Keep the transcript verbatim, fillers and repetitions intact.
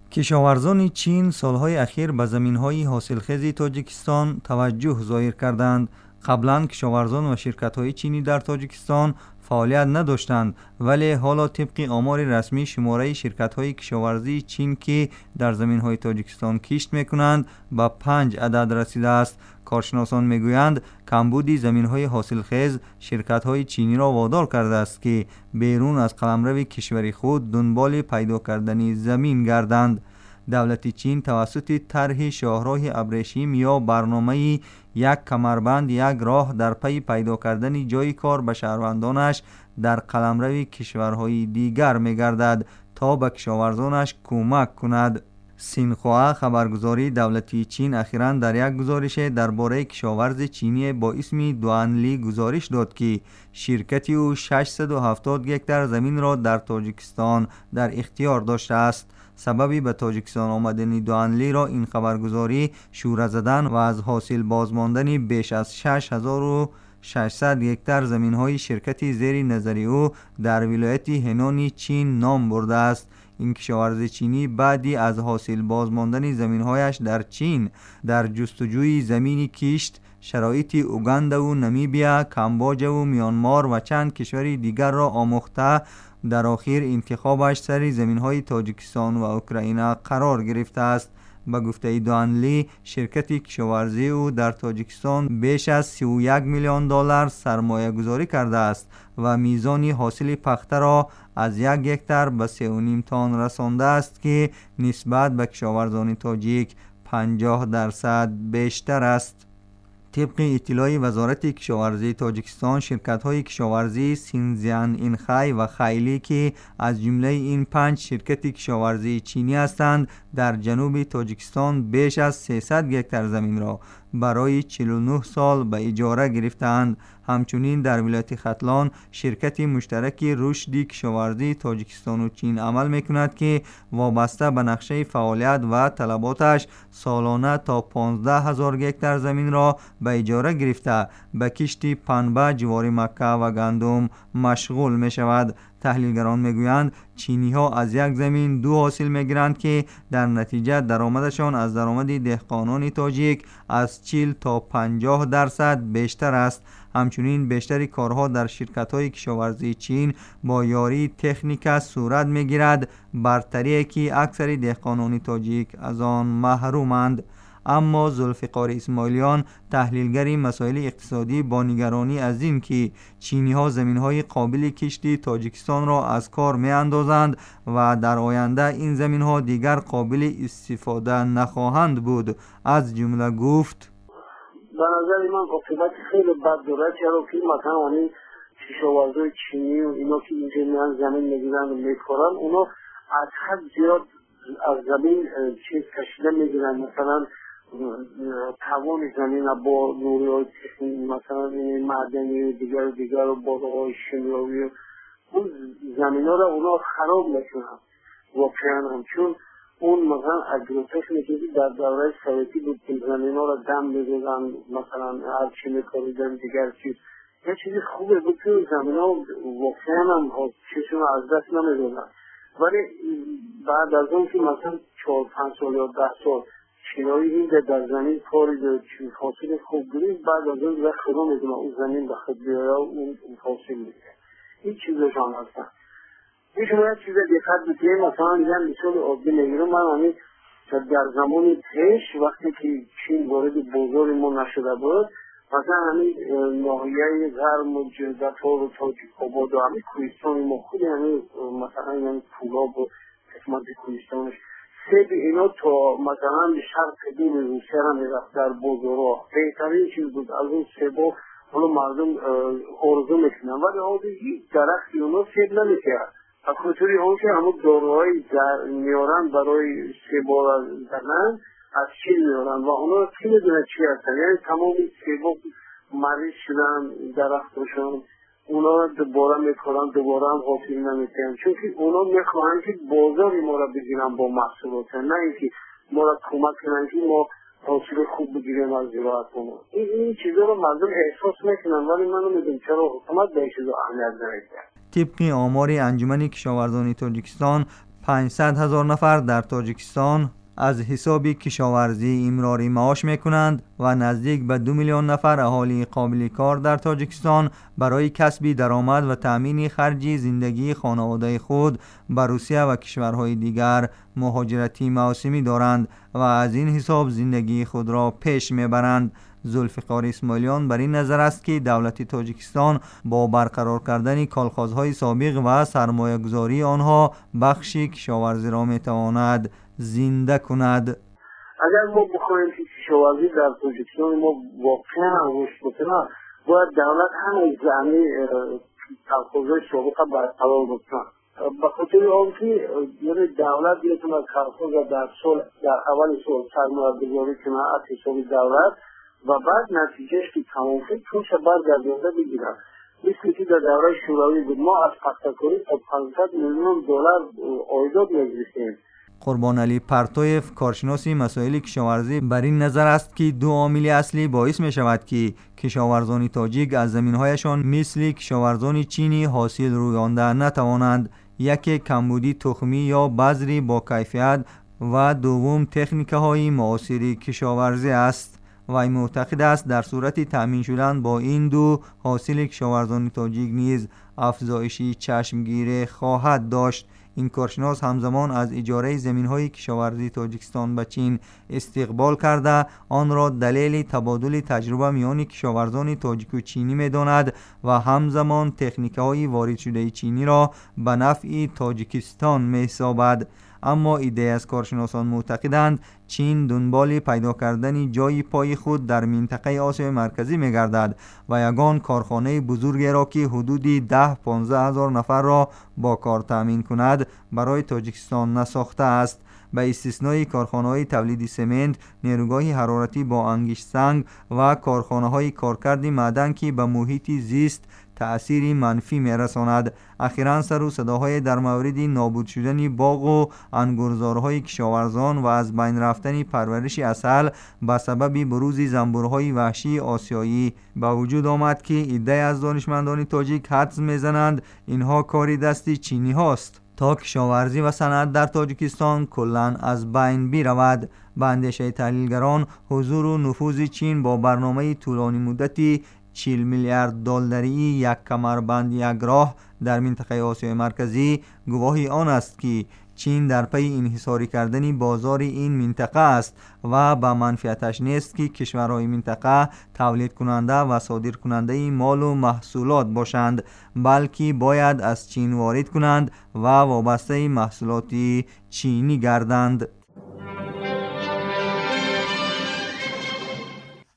کشاورزان چین سالهای اخیر به زمینهای حاصلخیز تاجیکستان توجه ظاهر کردند. قبلا کشاورزان و شرکت‌های چینی در تاجیکستان فعالیت نداشتند، ولی حالا طبق آمار رسمی شماره شرکت‌های کشاورزی چین که در زمین‌های تاجیکستان کشت می‌کنند به پنج عدد رسیده است. کارشناسان میگویند کمبودی زمین‌های حاصلخیز شرکت‌های چینی را وادار کرده است که بیرون از قلمرو کشور خود دنبال پیدا کردن زمین گردند. دولت چین توسط طرح شاهراه ابریشم یا برنامه یک کمربند یک راه در پی پیدا کردن جای کار به شهروندانش در قلمرو کشورهای دیگر می‌گردد تا به کشاورزانش کمک کند. سینخوا خبرگزاری دولتی چین اخیراً در یک گزارش درباره کشاورز چینی با اسم دوانلی گزارش داد که شرکتی او ششصد و هفتاد گکتار زمین را در تاجیکستان در اختیار داشته است. سببی به تاجیکستان آمدن دوانلی را این خبرگزاری شوره زدن و از حاصل بازماندن بیش از شش هزار و ششصد گکتار زمین‌های شرکتی زیر نظر او در ولایت هنان چین نام برده است. این کشاورز چینی بعدی از حاصل بازماندن زمین‌هایش در چین در جستجوی زمینی کشت شرایط اوگاندا و نمیبیا، کامبوج و میانمار و چند کشور دیگر را آموخته در آخر انتخابش سر زمین‌های تاجیکستان و اوکراین قرار گرفته است. به گفته دوانلی شرکت کشاورزی او در تاجیکستان بیش از سی و یک میلیون دلار سرمایه گذاری کرده است و میزان حاصل پخته را از یک هکتار به سه و نیم تن رسانده است که نسبت به کشاورزان تاجیک پنجاه درصد بیشتر است. طبق اطلاع وزارت کشاورزی تاجیکستان شرکت‌های کشاورزی سینزیان اینخای و خیلی که از جمله این پنج شرکت کشاورزی چینی هستند در جنوب تاجیکستان بیش از سیصد گکتار زمین را برای چهل و نه سال به اجاره گرفتند. همچنین در ولایت ختلان شرکت مشترک رشد کشاورزی تاجیکستان و چین عمل میکند که وابسته به نقشه فعالیت و طلباتش سالانه تا پانزده هزار گکتار زمین را به اجاره گرفته به کشت پنبه، جوار مکه و گندم مشغول می شود. تحلیلگران میگویند چینی ها از یک زمین دو حاصل میگیرند که در نتیجه درآمدشان از درآمد دهقانان تاجیک از چهل تا پنجاه درصد بیشتر است. همچنین بیشتر کارها در شرکت‌های کشاورزی چین با یاری تکنیک صورت میگیرد، برتری که اکثر دهقانان تاجیک از آن محرومند. اما ذوالفقار اسماعیلیان تحلیلگر مسائل اقتصادی با نگرانی از این که چینی ها زمین های قابل کشت تاجیکستان را از کار می اندازند و در آینده این زمین ها دیگر قابل استفاده نخواهند بود، از جمله گفت: به نظر من عاقبت خیلی بد داره، چرا که مثلا این کشاورزای چینی و اینا که اینجا میان زمین میگیرن و میکارن، اونا از حد زیاد از زمین چیز کشیده میگیرن، مثلا توان زمین با نوری مثلا معدنی دیگر و دیگر و باغ‌های شیمیایی اون زمین ها را اونا خراب میکنن واقعا هم، چون اون مثلا اگروتکنیکی که در دوره سویتی بود که زمین ها را دم میدادن، مثلا هر چی میکاریدن دیگر چیز یه چیزی خوبه بود که زمین ها واقعا هم چیزشون از دست نمیدادن. ولی بعد از اون که مثلا چهار پنج سال یا ده سال چینایی این در زمین کاری داره چون حاصل خوب گرید، بعد از اون دیگه خدا میدونه اون زمین به خود بیاره و اون حاصل میده. این چیزشان هستن. این شما یک چیز دقت بکنید، مثلا یه مثال عادی میگیرم، من همین در زمان پیش وقتی که چین وارد بازار ما نشده بود، مثلا همین ناحیه غرب و جدت‌ها و تاجیک‌آباد و همین کوهستان ما خود همین مثلا همین پولاب و قسمت کوهستانش سیب اینا تا مثلا به شرق دین روسیه را میرفت در بازارها. بهترین چیز بود از اون سیبا حالا مردم آرزو میکنن، ولی آزی هیچ درختی اونا سیب نمیکرد. خاطری اون که همون داروهای میارن برای سیبا را زنن از چین میارن و اونا کی میدونه چی هستن، یعنی تمام سیبا مریض شدن درختشون، اونا دوباره میکنن دوباره هم حاصل نمیکنن، چون که اونا میخواهن که بازار ما را بگیرن با محصولات، نه اینکه ما را کمک کنن که ما حاصل خوب بگیریم از زراعت ما. این این چیزا رو مردم احساس میکنن، ولی من نمیدونم چرا حکومت به این چیزا اهمیت نمیده. طبق آمار انجمن کشاورزان تاجیکستان پانصد هزار نفر در تاجیکستان از حساب کشاورزی امراری معاش میکنند و نزدیک به دو میلیون نفر اهالی قابل کار در تاجیکستان برای کسب درآمد و تامین خرج زندگی خانواده خود به روسیه و کشورهای دیگر مهاجرتی موسمی دارند و از این حساب زندگی خود را پیش میبرند. ذوالفقار اسماعیلیان بر این نظر است که دولت تاجیکستان با برقرار کردن کالخانه‌های سابق و سرمایه گذاری آنها بخش کشاورزی را میتواند زنده کند. اگر ما بخواهیم که کشاورزی در تاجیکستان ما واقعا رشد بکنه باید دولت همه زمین کالخانه‌های سابق برقرار بکنه. به خاطر آنکه یعنی دولت میتونه کالخانه در سال در اول سال سرمایه گذاری کنه از حساب دولت و بعد نتیجهش که تمام شد پولش برگردونده بگیرن. مثل که در دوره شوروی بود ما از قطع‌کاری تا پانصد میلیون دلار عایدات می‌گرفتیم. قربان علی پرتویف کارشناس مسائل کشاورزی بر این نظر است که دو عامل اصلی باعث می شود که کشاورزان تاجیک از زمین‌هایشان مثل کشاورزان چینی حاصل رویانده نتوانند. یک کمبودی تخمی یا بذری با کیفیت و دوم تکنیک‌های معاصر کشاورزی است. وی معتقد است در صورت تأمین شدن با این دو حاصل کشاورزان تاجیک نیز افزایشی چشمگیر خواهد داشت. این کارشناس همزمان از اجاره زمین‌های کشاورزی تاجیکستان به چین استقبال کرده آن را دلیل تبادل تجربه میان کشاورزان تاجیک و چینی می‌داند و همزمان تکنیک‌های وارد شده چینی را به نفع تاجیکستان می‌حسابد. اما ایده از کارشناسان معتقدند چین دنبال پیدا کردن جای پای خود در منطقه آسیای مرکزی می‌گردد و یگان کارخانه بزرگی را که حدود ده پانزده هزار نفر را با کار تامین کند برای تاجیکستان نساخته است. به استثنای کارخانه‌های تولید سمنت، نیروگاه حرارتی با انگشت سنگ و کارخانه‌های کارکرد معدن که به محیط زیست تأثیر منفی می‌رساند. اخیراً سر و صداهای در مورد نابود شدن باغ و انگورزارهای کشاورزان و از بین رفتن پرورش عسل به سبب بروز زنبورهای وحشی آسیایی به وجود آمد که عده از دانشمندان تاجیک حدس می‌زنند اینها کاری دست چینی هاست تا کشاورزی و صنعت در تاجیکستان کلاً از بین برود. به اندیشه تحلیلگران حضور و نفوذ چین با برنامه طولانی مدتی چهل میلیارد دلاری یک کمربند یک راه در منطقه آسیای مرکزی گواهی آن است که چین در پی انحصاری کردن بازار این منطقه است و به منفعتش نیست که کشورهای منطقه تولید کننده و صادر کننده مال و محصولات باشند، بلکه باید از چین وارد کنند و وابسته محصولات چینی گردند.